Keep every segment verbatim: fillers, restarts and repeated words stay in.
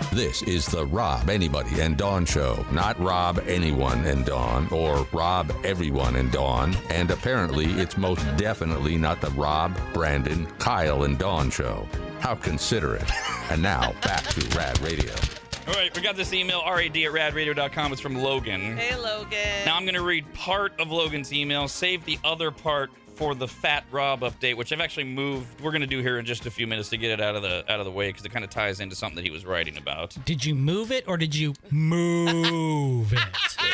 This is the Rob Anybody and Dawn Show, not Rob Anyone and Dawn, or Rob Everyone and Dawn, and apparently it's most definitely not the Rob, Brandon, Kyle and Dawn Show. How considerate. And now, back to Rad Radio. All right, we got this email, R A D at rad radio dot com. It's from Logan. Hey, Logan. Now I'm going to read part of Logan's email, save the other part for the Fat Rob update, which I've actually moved. We're going to do here in just a few minutes to get it out of the out of the way because it kind of ties into something that he was writing about. Did you move it or did you move it?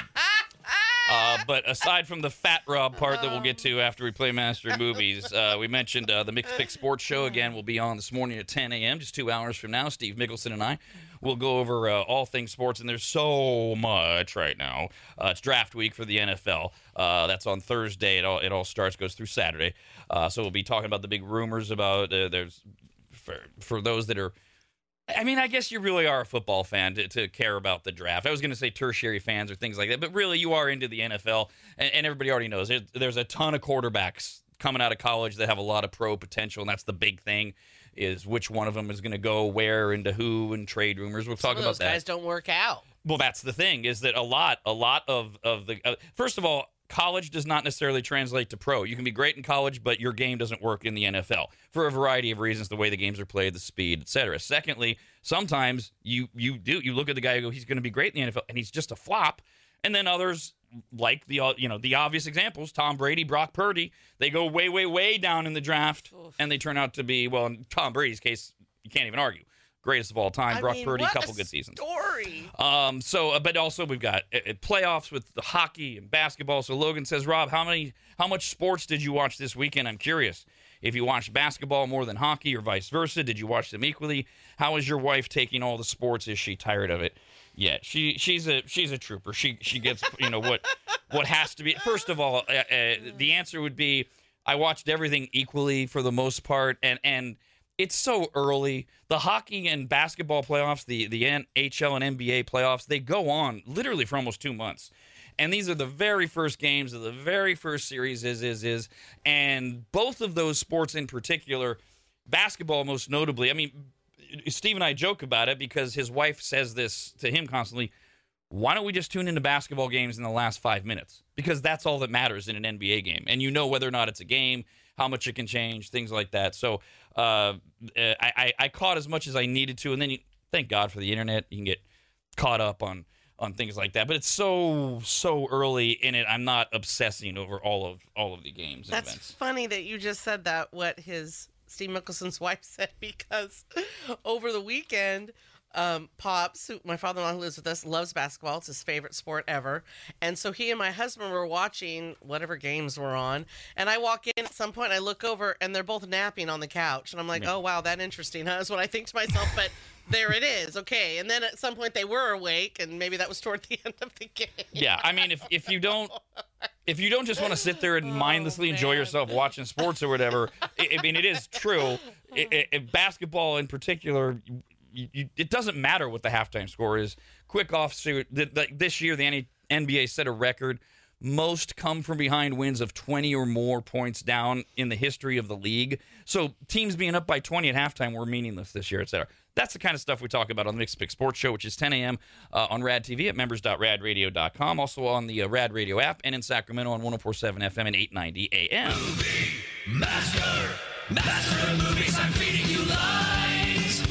Uh, but aside from the Fat Rob part that we'll get to after we play Master Movies, uh, we mentioned uh, the Mixed Pick Sports Show again will be on this morning at ten a.m., just two hours from now. Steve Mickelson and I will go over uh, all things sports, and there's so much right now. Uh, it's draft week for the N F L. Uh, that's on Thursday. It all, it all starts, goes through Saturday. Uh, so we'll be talking about the big rumors about uh, there's for, for those that are I mean, I guess you really are a football fan to, to care about the draft. I was going to say tertiary fans or things like that, but really you are into the N F L, and, and everybody already knows there's, there's a ton of quarterbacks coming out of college that have a lot of pro potential, and that's the big thing, is which one of them is going to go where and to who, and trade rumors. We'll Some talk of about those that. guys don't work out. Well, that's the thing, is that a lot, a lot of, of the uh, – first of all, college does not necessarily translate to pro. You can be great in college, but your game doesn't work in the N F L for a variety of reasons, the way the games are played, the speed, et cetera. Secondly, sometimes you you do you look at the guy and go, he's going to be great in the N F L, and he's just a flop. And then others, like the you know the obvious examples, Tom Brady, Brock Purdy, they go way, way, way down in the draft, Oof. and they turn out to be, well, in Tom Brady's case, you can't even argue. Greatest of all time, I Brock mean, Purdy, what couple a good seasons. Story. Um, so, uh, but also we've got uh, uh, playoffs with the hockey and basketball. So Logan says, Rob, how many, how much sports did you watch this weekend? I'm curious. If you watched basketball more than hockey or vice versa, did you watch them equally? How is your wife taking all the sports? Is she tired of it? Yeah, she she's a she's a trooper. She she gets you know what what has to be. First of all, uh, uh, the answer would be I watched everything equally for the most part, and and. It's so early. The hockey and basketball playoffs, the, the N H L and N B A playoffs, they go on literally for almost two months. And these are the very first games of the very first series, is, is, is. And both of those sports in particular, basketball most notably, I mean, Steve and I joke about it because his wife says this to him constantly, why don't we just tune into basketball games in the last five minutes? Because that's all that matters in an N B A game. And you know whether or not it's a game, how much it can change, things like that. So uh, I, I, I caught as much as I needed to, and then you, thank God for the internet. You can get caught up on, on things like that. But it's so so early in it. I'm not obsessing over all of all of the games. And That's events. funny that you just said that. What his Steve Mickelson's wife said, because over the weekend. Um, Pops, who, my father-in-law who lives with us, loves basketball. It's his favorite sport ever. And so he and my husband were watching whatever games were on. And I walk in at some point, and I look over, and they're both napping on the couch. And I'm like, oh, wow, that interesting, huh? That's what I think to myself. But there it is. Okay. And then at some point they were awake, and maybe that was toward the end of the game. Yeah, I mean, if, if you don't... If you don't just want to sit there and mindlessly oh, enjoy yourself watching sports or whatever, I, I mean, it is true. It, it, it, basketball in particular... You, you, it doesn't matter what the halftime score is. Quick offsuit. The, the, this year, the N B A set a record. Most come from behind wins of twenty or more points down in the history of the league. So teams being up by twenty at halftime were meaningless this year, et cetera. That's the kind of stuff we talk about on the Mixed Pick Sports Show, which is ten a.m. Uh, on Rad T V at members dot rad radio dot com. Also on the uh, Rad Radio app, and in Sacramento on one oh four point seven F M and eight ninety A M. Movie Master. Master of movies, I'm feeding you lines.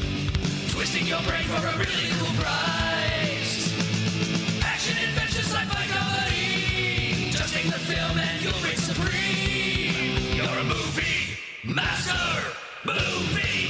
Twisting your brain for a really cool prize. Action, adventure, sci-fi, comedy. Just take the film and you'll reign supreme. You're a movie master. Movie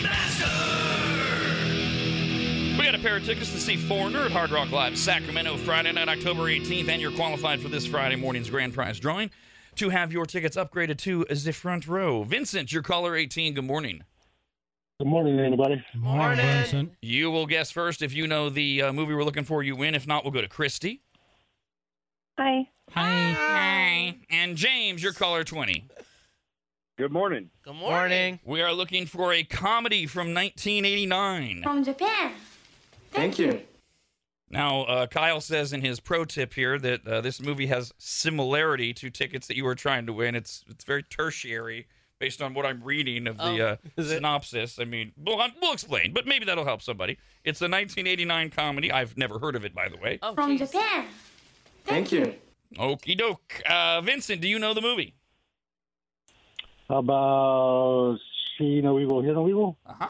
master. We got a pair of tickets to see Foreigner at Hard Rock Live Sacramento Friday night, October eighteenth, and you're qualified for this Friday morning's grand prize drawing to have your tickets upgraded to the front row. Vincent, your caller eighteen, good morning. Good morning, anybody. Good morning, Vincent. You will guess first. If you know the uh, movie we're looking for, you win. If not, we'll go to Christy. Hi. Hi. Hi. And James, your caller twenty. Good morning. Good morning. We are looking for a comedy from nineteen eighty-nine. From Japan. Thank you. Now, uh, Kyle says in his pro tip here that uh, this movie has similarity to tickets that you were trying to win. It's it's very tertiary, based on what I'm reading of the Oh, uh, synopsis. I mean, we'll, we'll explain, but maybe that'll help somebody. It's a nineteen eighty-nine comedy. I've never heard of it, by the way. Oh, From geez. Japan. Thank you. Okie doke. Uh, Vincent, do you know the movie? How about See No Evil, Hear No Evil? Uh-huh.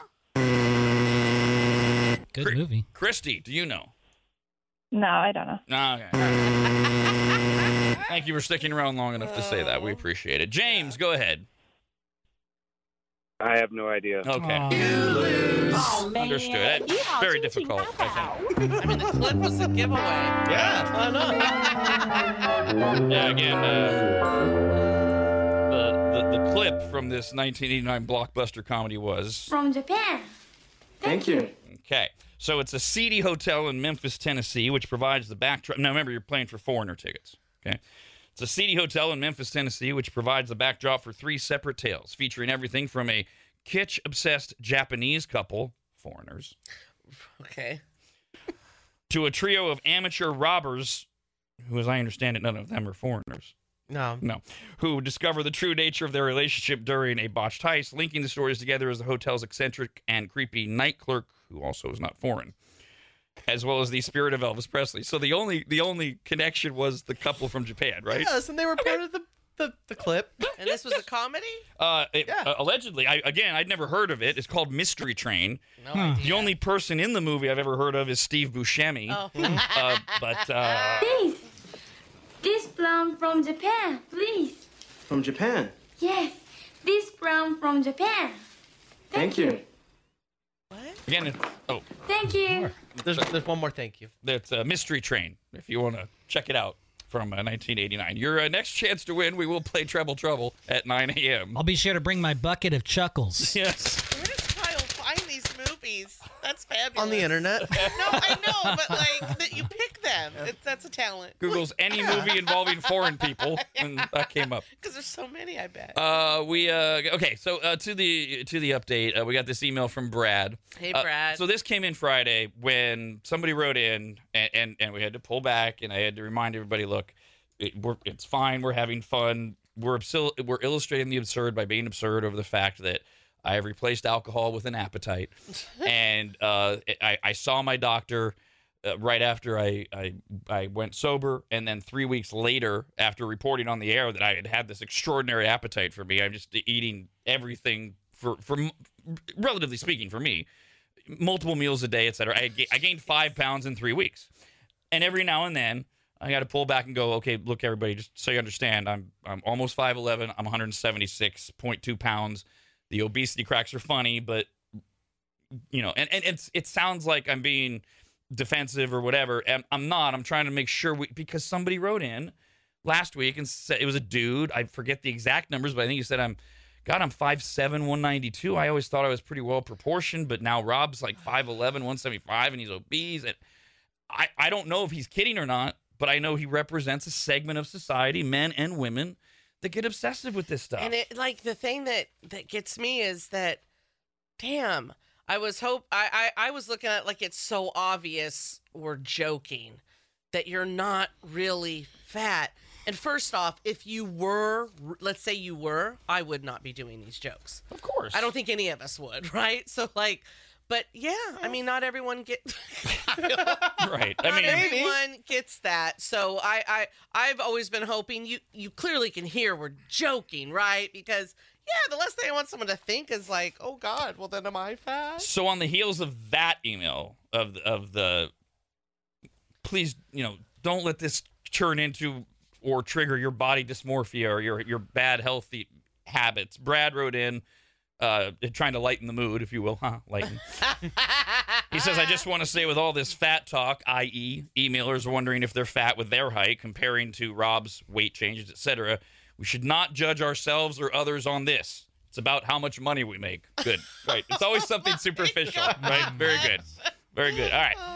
Good Cri- movie. Christy, do you know? No, I don't know. No, okay. Thank you for sticking around long enough to say that. We appreciate it. James, go ahead. I have no idea. Okay. Aw. Oh, man. Understood. That's very difficult, I think. I mean, the clip was a giveaway. Yeah. I know. Yeah, again, uh, the, the, the clip from this nineteen eighty-nine blockbuster comedy was... From Japan. Thank you. Okay. So it's a seedy hotel in Memphis, Tennessee, which provides the backdrop. Now, remember, you're playing for foreigner tickets. Okay. It's a seedy hotel in Memphis, Tennessee, which provides the backdrop for three separate tales, featuring everything from a kitsch-obsessed Japanese couple, foreigners, Okay. to a trio of amateur robbers, who, as I understand it, none of them are foreigners. No. No. Who discover the true nature of their relationship during a botched heist, linking the stories together as the hotel's eccentric and creepy night clerk, who also is not foreign, as well as the spirit of Elvis Presley. So the only the only connection was the couple from Japan, right? Yes, and they were part of the, the, the clip. And this was a comedy? Uh, it- Yeah. uh, allegedly, I, again, I'd never heard of it. It's called Mystery Train. No Huh. idea. The only person in the movie I've ever heard of is Steve Buscemi. Oh. Uh, but uh, Please. This brown from Japan, please. From Japan. Yes. This brown from Japan. Thank you. again, it's, oh, Thank you. There's, there's one more thank you. that's uh, Mystery Train. If you want to check it out from uh, nineteen eighty-nine. Your uh, next chance to win, we will play Treble Trouble at nine a.m. I'll be sure to bring my bucket of chuckles. Yes. Where does Kyle find these movies? That's fabulous. On the internet. No, I know, but like that you pick them. It, that's a talent. Google's any movie involving foreign people, and that came up. Because there's so many, I bet. Uh, we uh, okay. So uh, to the to the update, uh, we got this email from Brad. Hey, Uh, Brad. so this came in Friday when somebody wrote in, and, and, and we had to pull back, and I had to remind everybody, look, it, we're, it's fine. We're having fun. We're absil- we're illustrating the absurd by being absurd over the fact that I have replaced alcohol with an appetite, and uh, I, I saw my doctor uh, right after I, I I went sober, and then three weeks later, after reporting on the air that I had had this extraordinary appetite for me, I'm just eating everything for for relatively speaking for me, multiple meals a day, et cetera. I, I gained five pounds in three weeks, and every now and then I got to pull back and go, okay, look, everybody, just so you understand, I'm I'm almost five eleven. I'm one hundred seventy-six point two pounds. The obesity cracks are funny, but you know, and, and it's it sounds like I'm being defensive or whatever, and I'm not. I'm trying to make sure we, because somebody wrote in last week and said it was a dude. I forget the exact numbers, but I think he said I'm God, I'm five seven, one ninety-two. I always thought I was pretty well proportioned, but now Rob's like five eleven, one seventy-five, and he's obese. And I, I don't know if he's kidding or not, but I know he represents a segment of society, men and women, that get obsessive with this stuff. And it like the thing that that gets me is that, damn, I was hope I, I I was looking at like it's so obvious we're joking that you're not really fat. And first off, if you were, let's say you were, I would not be doing these jokes. Of course. I don't think any of us would, right? So like, but yeah, I mean, not everyone get. Right. I Not mean, everyone gets that. So I, I, I've always been hoping you, you clearly can hear we're joking, right? Because yeah, the last thing I want someone to think is like, oh God, well then am I fat? so on the heels of that email of of the, please, you know, don't let this turn into or trigger your body dysmorphia or your your bad healthy habits. Brad wrote in, uh, trying to lighten the mood, if you will, huh? Lighten. He says, I just want to say with all this fat talk, that is, emailers are wondering if they're fat with their height, comparing to Rob's weight changes, et cetera. We should not judge ourselves or others on this. It's about how much money we make. Good. Right. It's always something superficial. Right. Very good. Very good. All right. Oh Lord.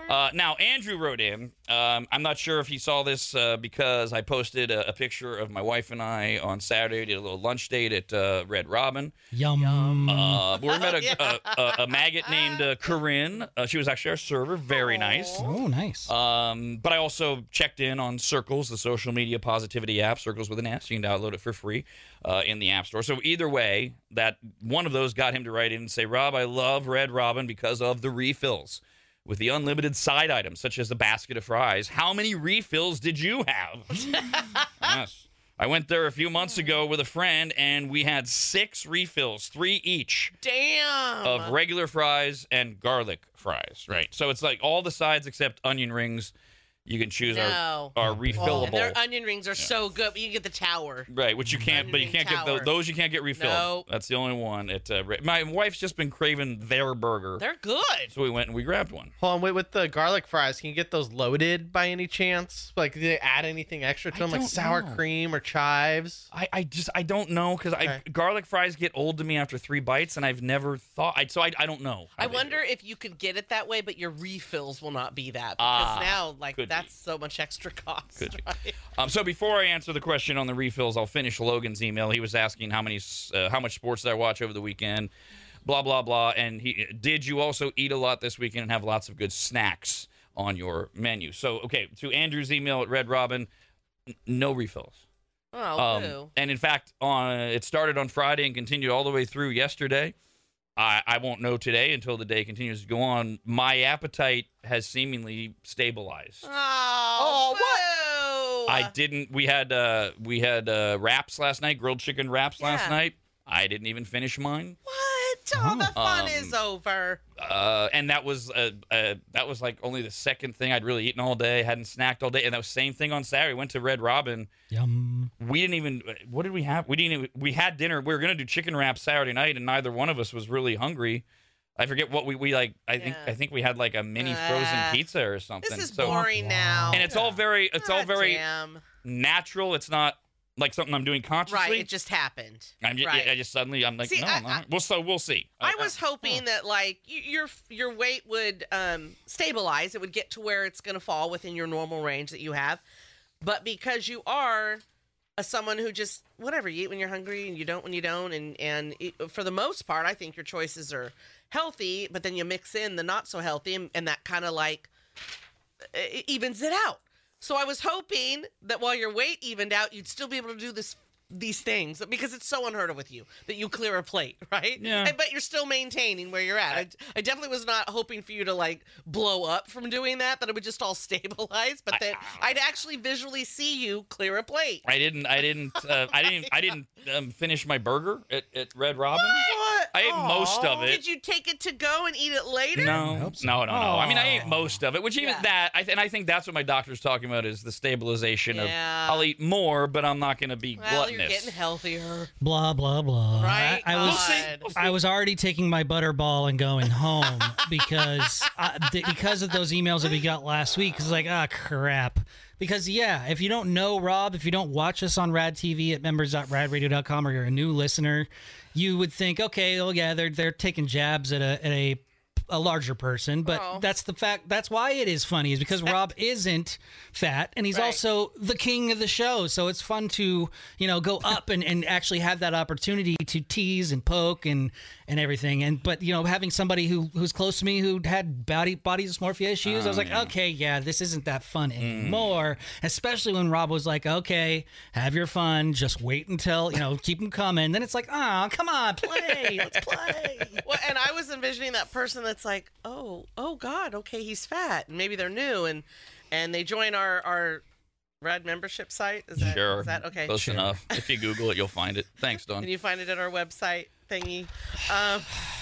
Uh, now, Andrew wrote in. Um, I'm not sure if he saw this uh, because I posted a, a picture of my wife and I on Saturday. Did a little lunch date at uh, Red Robin. Yum. Uh, we met a, Yeah. a, a, a maggot named uh, Corinne. Uh, she was actually our server. Very nice. Oh, nice. Um, but I also checked in on Circles, the social media positivity app, Circles with an S. You can download it for free uh, in the App Store. So either way, that one of those got him to write in and say, Rob, I love Red Robin because of the refills. With the unlimited side items, such as the basket of fries, how many refills did you have? Yes. I went there a few months ago with a friend, and we had six refills, three each. Damn. Of regular fries and garlic fries, right? So it's like all the sides except onion rings. You can choose No. our, our Oh, refillable. and their onion rings are so good, but you can get the tower. Right, which you can't, Onion but you ring can't get tower. those. Those you can't get refilled. Nope. That's the only one. At uh, Re- my wife's just been craving their burger, They're good. so we went and we grabbed one. Hold on, wait, with the garlic fries, can you get those loaded by any chance? Like, do they add anything extra to I them, like don't sour know. cream or chives? I, I just I don't know because I Okay. garlic fries get old to me after three bites, and I've never thought. I, so I, I don't know. how I they wonder do it. if you could get it that way, but your refills will not be that. Because Ah, now, like, could that's be. so much extra cost. Could be. Right? Um, so before I answer the question on the refills, I'll finish Logan's email. He was asking how many, uh, how much sports did I watch over the weekend, blah blah blah. And he did you also eat a lot this weekend and have lots of good snacks on your menu. So okay, to Andrew's email at Red Robin, n- no refills. Oh, Um, boo. and in fact, on it started on Friday and continued all the way through yesterday. I, I won't know today until the day continues to go on. My appetite has seemingly stabilized. Oh, what? I didn't. We had uh, we had uh, wraps last night, grilled chicken wraps last Yeah. night. I didn't even finish mine, What? Oh, the fun Um, is over. uh, and that was uh, uh, that was like only the second thing I'd really eaten all day. Hadn't snacked all day, and that was same thing on Saturday. Went to Red Robin. Yum. We didn't even. What did we have? We didn't. Even, we had dinner. We were gonna do chicken wraps Saturday night, and neither one of us was really hungry. I forget what we, we like. I think Yeah. I think we had like a mini frozen Ah. pizza or something. This is So- boring now. and it's all very it's all Ah, very damn. natural. It's not like something I'm doing consciously. Right, it just happened. I'm just, right. I just suddenly I'm like See, no, I- no. I- Well, so we'll see. I was hoping that like y- your your weight would um, stabilize. It would get to where it's going to fall within your normal range that you have. But because you are a someone who just whatever you eat when you're hungry and you don't when you don't, and and it, for the most part, I think your choices are healthy. But then you mix in the not so healthy, and, and that kind of like it evens it out. So I was hoping that while your weight evened out, you'd still be able to do this these things because it's so unheard of with you that you clear a plate, right? Yeah. And, but you're still maintaining where you're at. I, I definitely was not hoping for you to like blow up from doing that, that it would just all stabilize, but that I'd actually visually see you clear a plate. I didn't. I didn't. Uh, I didn't. I didn't um, finish my burger at, at Red Robin. What? I ate most of it. Did you take it to go and eat it later? No, hope so. no, no, no. I mean, I ate Aw. most of it, which even Yeah. that, I th- and I think that's what my doctor's talking about is the stabilization Yeah. of I'll eat more, but I'm not going to be Well, gluttonous. you're getting healthier. Blah blah blah. Right? I, I was God. I was already taking my butterball and going home because I, th- because of those emails that we got last week. It's like ah crap. Because yeah, if you don't know Rob, if you don't watch us on Rad T V at members dot rad radio dot com, or you're a new listener, you would think, okay, oh yeah, they're they're taking jabs at a at a a larger person, but Oh. that's the fact. That's why it is funny, is because Rob isn't fat, and he's Right. also the king of the show. So it's fun to you know go up and, and actually have that opportunity to tease and poke and and everything. And but you know having somebody who who's close to me who had body body dysmorphia issues, I was like, okay, yeah, this isn't that fun anymore. Especially when Rob was like, okay, have your fun, just wait until you know keep them coming. Then it's like, ah, come on, play, let's play. Well, and I was envisioning that person that's like, oh, oh God, okay, he's fat, and maybe they're new, and and they join our our Red membership site. Is that Sure. Is that okay? Close enough. If you Google it, you'll find it. Thanks, Don. Can you find it at our website thingy? Um,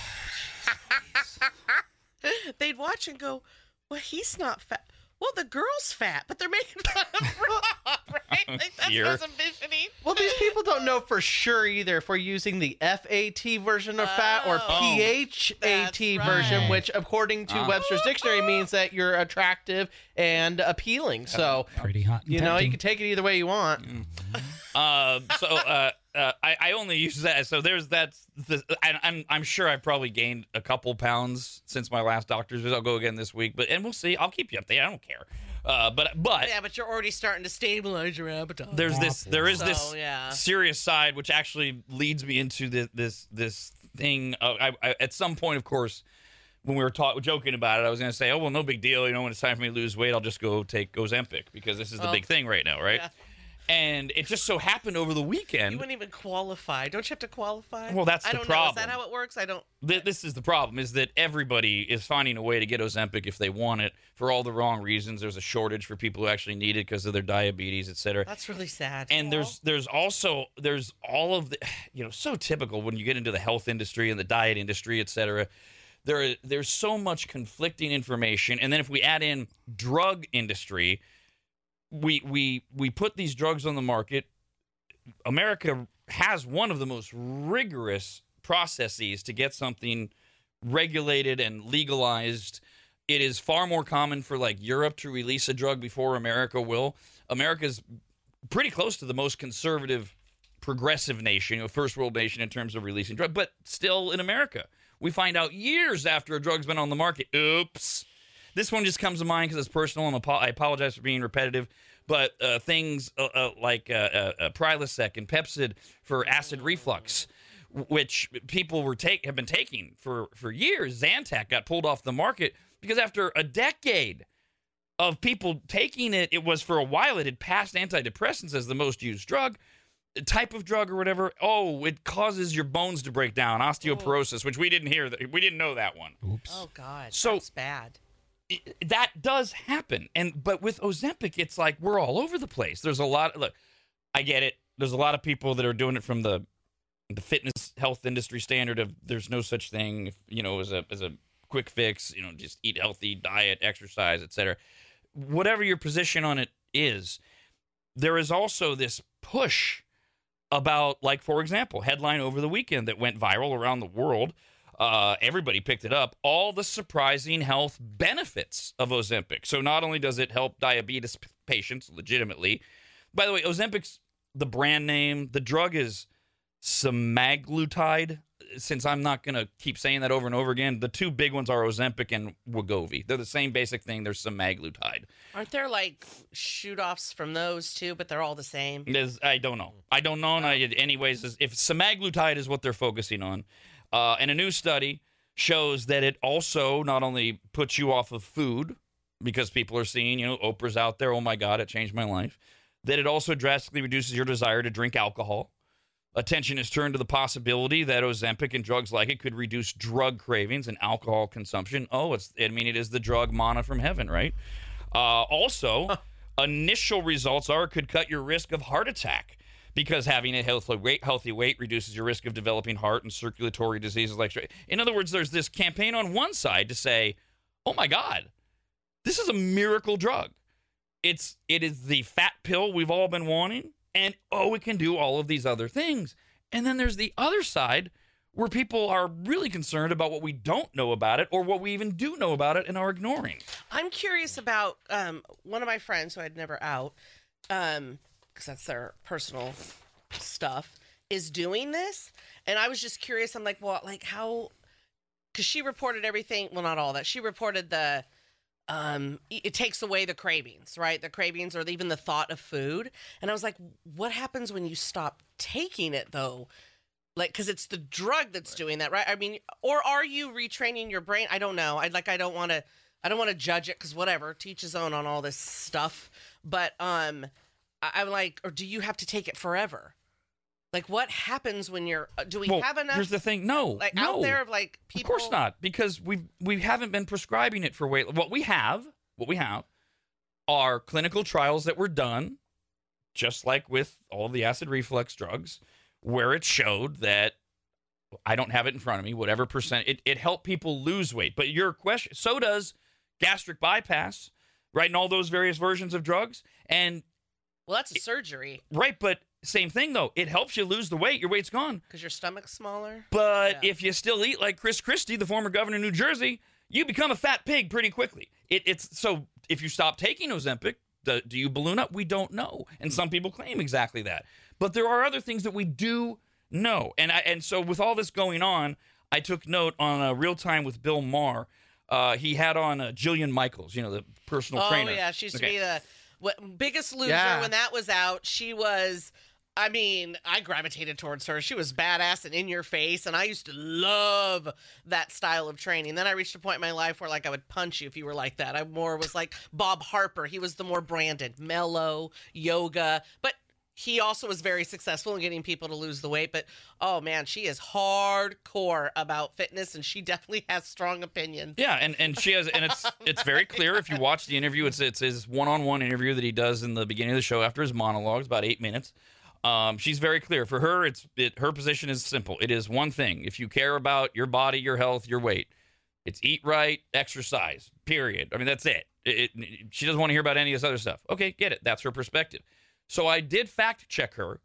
they'd watch and go, well, he's not fat. Well, the girl's fat, but they're making fun of Rob, right? Like, that's Here. what I was envisioning. Well, these people don't know for sure either if we're using the F A T version of fat or Oh. P H A T That's version, right. which according to Uh. Webster's Dictionary means that you're attractive and appealing. So, Pretty hot. And you know, you tempting. can take it either way you want. Uh, so uh, uh, I, I only use that. So there's that's the, and I'm I'm sure I've probably gained a couple pounds since my last doctor's visit. I'll go again this week, but and we'll see. I'll keep you updated. I don't care. Uh, but but Yeah, but you're already starting to stabilize your appetite. there's this there is So, this yeah. serious side which actually leads me into this this this thing. Uh, I, I, at some point, of course, when we were talk, joking about it, I was going to say, oh well, no big deal. You know, when it's time for me to lose weight, I'll just go take Ozempic because this is the Oh. big thing right now, right? Yeah. And it just so happened over the weekend. You wouldn't even qualify. Don't you have to qualify? Well, that's I the don't know. Is problem. that how it works? I don't. Th- this is the problem, is that everybody is finding a way to get Ozempic if they want it for all the wrong reasons. There's a shortage for people who actually need it because of their diabetes, et cetera. That's really sad. And there's there's also there's all of the, you know, so typical when you get into the health industry and the diet industry, et cetera. There there's so much conflicting information, and then if we add in drug industry, we we we put these drugs on the market. America has one of the most rigorous processes to get something regulated and legalized. It is far more common for like Europe to release a drug before America will. America's pretty close to the most conservative, progressive nation, you know, first world nation in terms of releasing drugs. But still in America, we find out years after a drug's been on the market. Oops. This one just comes to mind because it's personal, and I apologize for being repetitive. But uh, things uh, uh, like uh, uh, uh, Prilosec and Pepcid for acid reflux, which people were take have been taking for, for years. Zantac got pulled off the market because after a decade of people taking it, it was for a while it had passed antidepressants as the most used drug, type of drug or whatever. Oh, it causes your bones to break down, osteoporosis, which we didn't hear that. We didn't know that one. Oops. Oh God, So- that's bad. It- that does happen. And but with Ozempic, it's like we're all over the place. There's a lot. Look, I get it. There's a lot of people that are doing it from the the fitness health industry standard of there's no such thing, you know, as a as a quick fix. You know, just eat healthy, diet, exercise, et cetera. Whatever your position on it is, there is also this push about, like, for example, headline over the weekend that went viral around the world. Uh, everybody picked it up. All the surprising health benefits of Ozempic. So not only does it help diabetes p- patients legitimately, by the way, Ozempic's the brand name. The drug is semaglutide. Since I'm not going to keep saying that over and over again, the two big ones are Ozempic and Wegovy. They're the same basic thing. They're semaglutide. Aren't there like shoot-offs from those too? But they're all the same. There's, I don't know. I don't know. And I, anyways, if semaglutide is what they're focusing on, Uh, and a new study shows that it also not only puts you off of food, because people are seeing, you know, Oprah's out there, oh my God, it changed my life, that it also drastically reduces your desire to drink alcohol. Attention is turned to the possibility that Ozempic and drugs like it could reduce drug cravings and alcohol consumption. Oh, it's, I mean, it is the drug manna from heaven, right? Uh, also, initial results are it could cut your risk of heart attack, because having a healthy weight, healthy weight reduces your risk of developing heart and circulatory diseases like stroke. In other words, there's this campaign on one side to say, oh my God, this is a miracle drug. It's, it is the fat pill we've all been wanting, and oh, it can do all of these other things. And then there's the other side where people are really concerned about what we don't know about it or what we even do know about it and are ignoring. I'm curious about um, one of my friends who I'd never out, um, because that's their personal stuff, is doing this. And I was just curious. I'm like, well, like how, because she reported everything. Well, not all that. She reported the, um, it takes away the cravings, right? The cravings or even the thought of food. And I was like, what happens when you stop taking it though? Like, because it's the drug that's doing that, right? I mean, or are you retraining your brain? I don't know. I like, I don't want to, I don't want to judge it because whatever, teach his own on all this stuff. But, um, I'm like, or do you have to take it forever? Like, what happens when you're? Uh, do we well, have enough? Here's the thing. No, like no. out there of like people. Of course not, because we we haven't been prescribing it for weight. What we have, what we have, are clinical trials that were done, just like with all the acid reflux drugs, where it showed that I don't have it in front of me. Whatever percent, it it helped people lose weight. But your question, so does gastric bypass, right? And all those various versions of drugs, and Well, that's a surgery right, but same thing though. It helps you lose the weight. Your weight's gone. because your stomach's smaller. But Yeah. if you still eat like Chris Christie, the former governor of New Jersey, you become a fat pig pretty quickly. It, it's so if you stop taking Ozempic, do, do you balloon up? We don't know. And some people claim exactly that. But there are other things that we do know. And I, and so with all this going on, I took note on uh, Real Time with Bill Maher. Uh, he had on uh, Jillian Michaels, you know, the personal oh, trainer. Oh, yeah. She used okay. to be the what, biggest loser Yeah. when that was out. She was... I mean, I gravitated towards her. She was badass and in your face, and I used to love that style of training. Then I reached a point in my life where, like, I would punch you if you were like that. I more was like Bob Harper. He was the more branded, mellow, yoga. But he also was very successful in getting people to lose the weight. But, oh, man, she is hardcore about fitness, and she definitely has strong opinions. Yeah, and, and she has, and it's it's very clear if you watch the interview. It's, it's his one-on-one interview that he does in the beginning of the show after his monologues, about eight minutes. Um, she's very clear. For her, it's it, her position is simple. It is one thing. If you care about your body, your health, your weight, it's eat right, exercise, period. I mean, that's it. It, it. She doesn't want to hear about any of this other stuff. Okay, get it. That's her perspective. So I did fact check her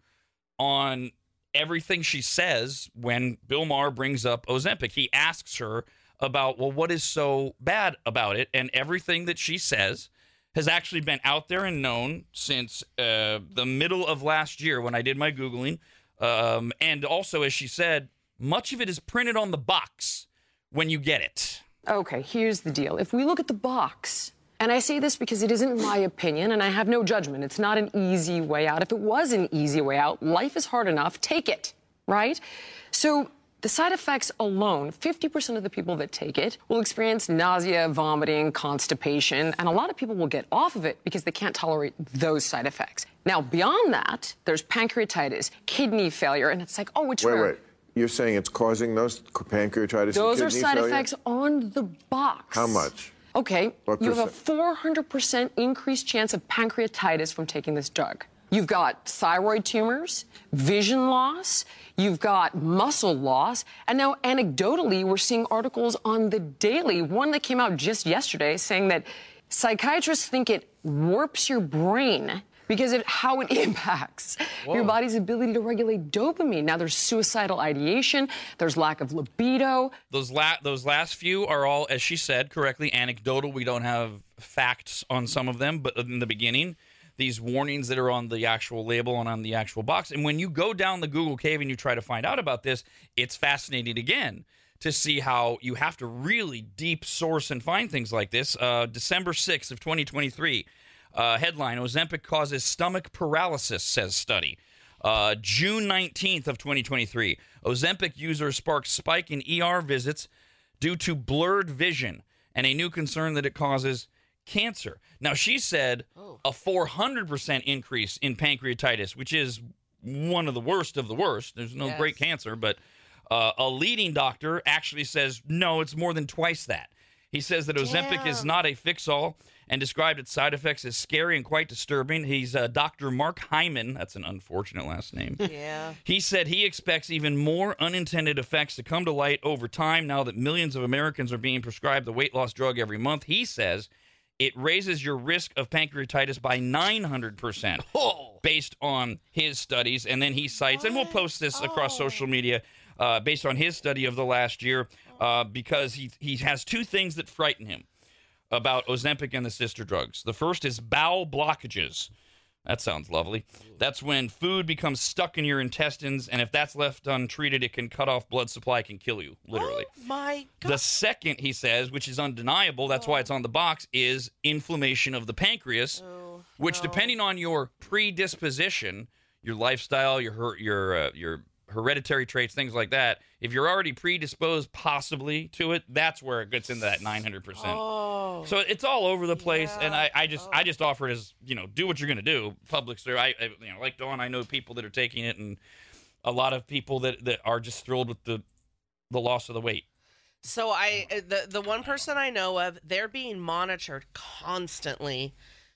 on everything she says when Bill Maher brings up Ozempic. He asks her about, well, what is so bad about it? And everything that she says has actually been out there and known since uh, the middle of last year when I did my Googling. Um, and also, as she said, much of it is printed on the box when you get it. Okay, here's the deal. If we look at the box, and I say this because it isn't my opinion, and I have no judgment. It's not an easy way out. If it was an easy way out, life is hard enough. Take it, right? So the side effects alone, fifty percent of the people that take it will experience nausea, vomiting, constipation, and a lot of people will get off of it because they can't tolerate those side effects. Now, beyond that, there's pancreatitis, kidney failure, and it's like, oh, which Wait, rare? wait. You're saying it's causing those pancreatitis Those and are kidney side failure? effects on the box. How much? Okay, What you have a percent? four hundred percent increased chance of pancreatitis from taking this drug. You've got thyroid tumors, vision loss, you've got muscle loss, and now anecdotally, we're seeing articles on the Daily, one that came out just yesterday, saying that psychiatrists think it warps your brain because of how it impacts Whoa. your body's ability to regulate dopamine. Now, there's suicidal ideation, there's lack of libido. Those, la- those last few are all, as she said correctly, anecdotal. We don't have facts on some of them, but in the beginning, these warnings that are on the actual label and on the actual box. And when you go down the Google cave and you try to find out about this, it's fascinating again to see how you have to really deep source and find things like this. Uh, December sixth of twenty twenty-three, uh, headline, Ozempic causes stomach paralysis, says study. Uh, June nineteenth of twenty twenty-three, Ozempic users spark spike in E R visits due to blurred vision and a new concern that it causes cancer. Now, she said Oh. a four hundred percent increase in pancreatitis, which is one of the worst of the worst. There's no Yes. great cancer, but uh, a leading doctor actually says, no, it's more than twice that. He says that Ozempic is Damn. not a fix-all and described its side effects as scary and quite disturbing. He's uh, Doctor Mark Hyman. That's an unfortunate last name. Yeah. He said he expects even more unintended effects to come to light over time now that millions of Americans are being prescribed the weight loss drug every month. He says it raises your risk of pancreatitis by nine hundred percent based on his studies. And then he cites, and we'll post this across social media, uh, based on his study of the last year, uh, because he, he has two things that frighten him about Ozempic and the sister drugs. The first is bowel blockages. That sounds lovely. That's when food becomes stuck in your intestines, and if that's left untreated, it can cut off blood supply, can kill you, literally. Oh my God. The second, he says, which is undeniable, that's why it's on the box, is inflammation of the pancreas, Oh, which, no. depending on your predisposition, your lifestyle, your her- your uh, your hereditary traits, things like that, if you're already predisposed possibly to it, that's where it gets into that nine hundred percent. Oh. So it's all over the place, and Yeah. I, I just Oh. I just offer it as, you know, do what you're gonna do. Public ser- I, I you know, like Dawn, I know people that are taking it, and a lot of people that, that are just thrilled with the the loss of the weight. So I, the the one person I know of, they're being monitored constantly.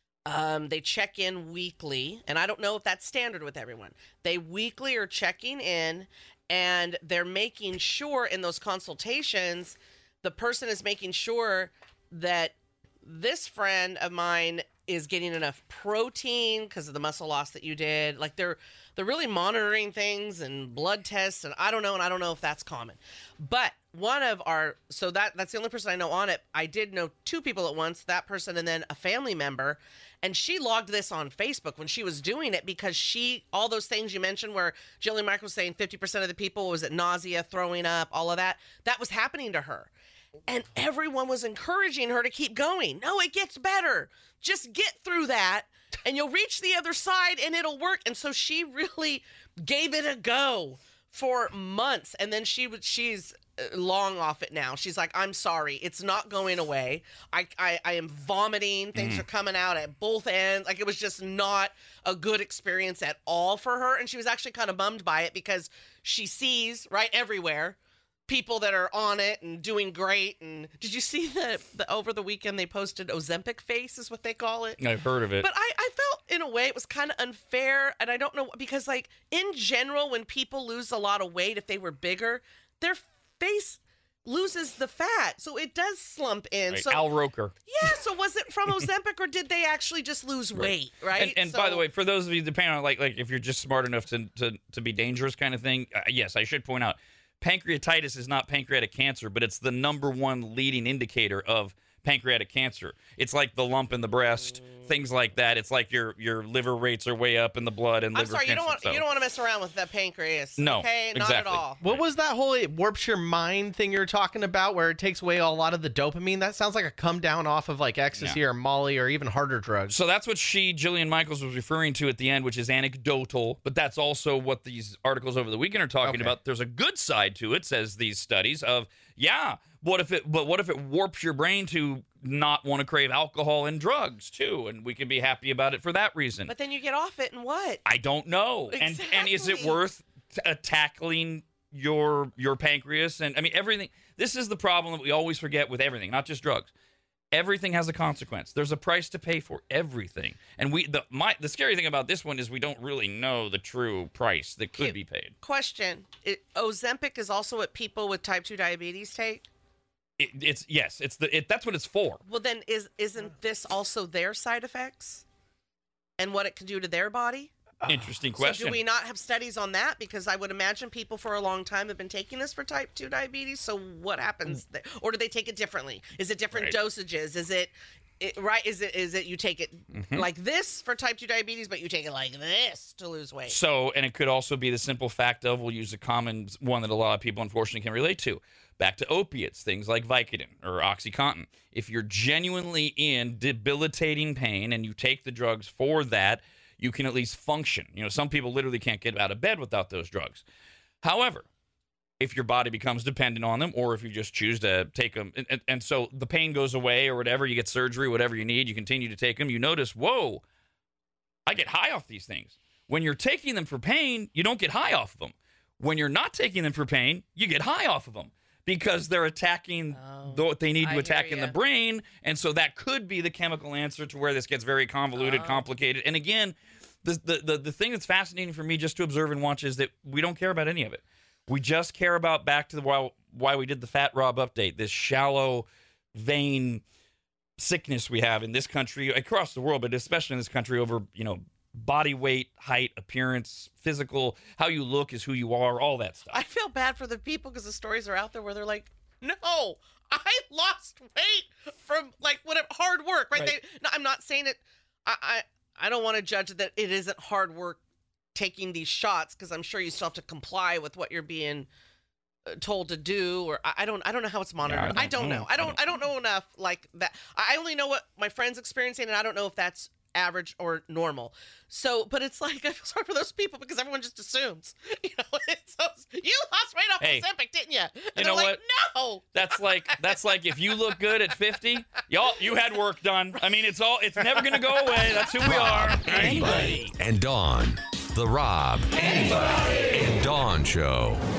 Um, they check in weekly, and I don't know if that's standard with everyone. They weekly are checking in, and they're making sure in those consultations, the person is making sure that this friend of mine is getting enough protein because of the muscle loss that you did. Like they're they're really monitoring things and blood tests, and I don't know, and I don't know if that's common. But one of our so that that's the only person I know on it. I did know two people at once, that person and then a family member, and she logged this on Facebook when she was doing it because she all those things you mentioned where Jillian Michaels was saying fifty percent of the people was at nausea, throwing up, all of that, that was happening to her. And everyone was encouraging her to keep going. No, it gets better. Just get through that and you'll reach the other side and it'll work. And so she really gave it a go for months. And then she would, she's long off it now. She's like, I'm sorry. It's not going away. I, I, I am vomiting. Things mm. are coming out at both ends. Like it was just not a good experience at all for her. And she was actually kind of bummed by it because she sees right everywhere people that are on it and doing great. And did you see the, the over the weekend they posted Ozempic face is what they call it? I've heard of it. But I, I felt in a way it was kind of unfair. And I don't know, because like in general, when people lose a lot of weight, if they were bigger, their face loses the fat. So it does slump in. Right. So Al Roker. Yeah. So was it from Ozempic or did they actually just lose right. weight? Right. And, and so, by the way, for those of you, depending on like, like if you're just smart enough to, to, to be dangerous kind of thing, uh, yes, I should point out, pancreatitis is not pancreatic cancer, but it's the number one leading indicator of pancreatic cancer. It's like the lump in the breast, things like that. It's like your your liver rates are way up in the blood and liver I'm sorry, cancer, you don't want so. you don't want to mess around with the pancreas. No, okay, exactly. not at all. What was that whole it warps your mind thing you're talking about, where it takes away a lot of the dopamine? That sounds like a come down off of like ecstasy Yeah. or Molly or even harder drugs. So that's what she, Jillian Michaels, was referring to at the end, which is anecdotal, but that's also what these articles over the weekend are talking Okay. about. There's a good side to it, says these studies, of, yeah, what if it, but what if it warps your brain to not want to crave alcohol and drugs, too? And we can be happy about it for that reason. But then you get off it and what? I don't know. And and is it Exactly. worth t- uh, tackling your your pancreas? And I mean, everything. This is the problem that we always forget with everything, not just drugs. Everything has a consequence. There's a price to pay for everything. And we the my the scary thing about this one is we don't really know the true price that could Cute. be paid. Question: it, Ozempic is also what people with type two diabetes take. It, it's yes, it's the it, that's what it's for. Well, then is isn't this also their side effects and what it can do to their body? Interesting question. So do we not have studies on that? Because I would imagine people for a long time have been taking this for type two diabetes. So what happens there? Or do they take it differently? Is it different Right. dosages? Is it, it right? Is it is it you take it Mhm. like this for type two diabetes, but you take it like this to lose weight? So, and it could also be the simple fact of, we'll use a common one that a lot of people unfortunately can relate to. Back to opiates, things like Vicodin or OxyContin. If you're genuinely in debilitating pain and you take the drugs for that, you can at least function. You know, some people literally can't get out of bed without those drugs. However, if your body becomes dependent on them, or if you just choose to take them, and, and, and so the pain goes away or whatever, you get surgery, whatever you need, you continue to take them, you notice, whoa, I get high off these things. When you're taking them for pain, you don't get high off of them. When you're not taking them for pain, you get high off of them because they're attacking Oh, the, what they need to I attack hear in the ya. brain. And so that could be the chemical answer to where this gets very convoluted, Oh. complicated. And again, the, the, the, the thing that's fascinating for me just to observe and watch is that we don't care about any of it. We just care about, back to the why, why we did the Fat Rob update, this shallow, vain sickness we have in this country, across the world, but especially in this country, over, you know, body weight, height, appearance, physical, how you look is who you are, all that stuff. I feel bad for the people because the stories are out there where they're like, no, I lost weight from like whatever hard work, right? Right. They, no, I'm not saying it. I, I, I don't want to judge that it isn't hard work taking these shots because I'm sure you still have to comply with what you're being uh, told to do, or I, I don't, I don't know how it's monitored. Yeah, I don't know. I don't, I don't know enough like that. I only know what my friend's experiencing, and I don't know if that's average or normal. So, but it's like I feel sorry for those people because everyone just assumes, you know, it's you lost weight off Hey, Ozempic, didn't you? And you they're know like, what? No. That's like that's like if you look good at fifty, y'all you had work done. I mean, it's all it's never gonna go away. That's who we are. Anybody and Dawn. The Rob, Anybody, and Dawn Show.